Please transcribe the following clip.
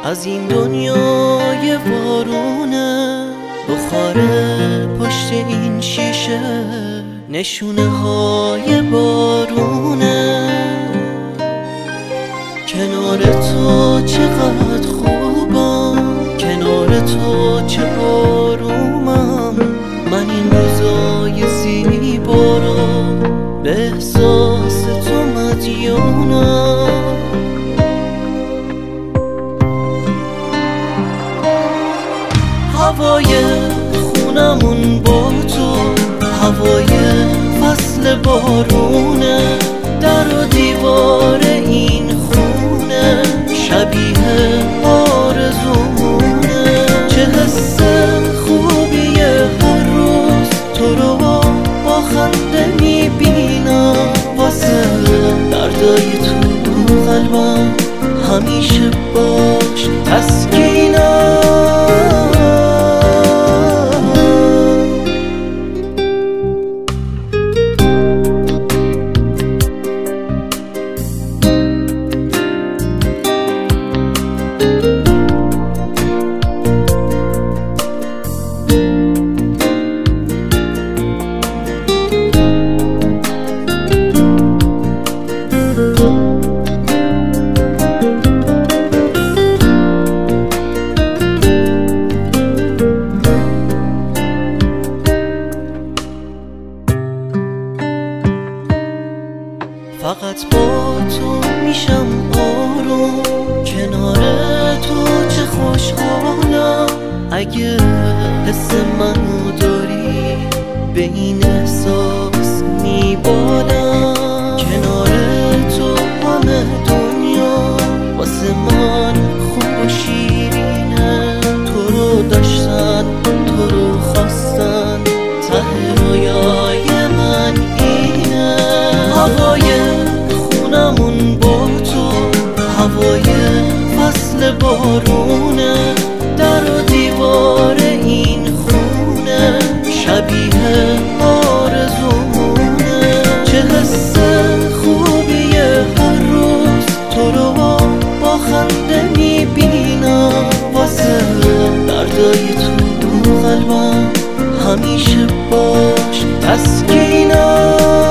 از این دنیای بارونه، بخاره پشت این شیشه نشونه های بارونه. کنار تو چقدر خوبم، کنار تو چه آرومم. من این روزای زیبا رو به احساس تو مدیونم. هوای خونمون با تو، هوای فصل بارونه. در و دیوار این خونه شبیه آرزومونه. چه حس خوبیه هر روز تو رو با خنده میبینم. واسه دردای تو قلبم همیشه باش تسکینم. فقط با تو میشم آروم، کنار تو چه خوشحالم. اگه حس منو داری به این احساس میبالم. کنار تو همه دنیا واسه من خوب و شیرینه. تو رو داشتن، تو رو خواستن، ته رویای من اینه. هوای خونمون با تو، هوای فصل بارونه. در و دیوار این خونه شبیه آرزومونه. چه حس خوبیه هر روز تو رو با خنده میبینم. واسه دردای تو قلبم همیشه باش تسکینم.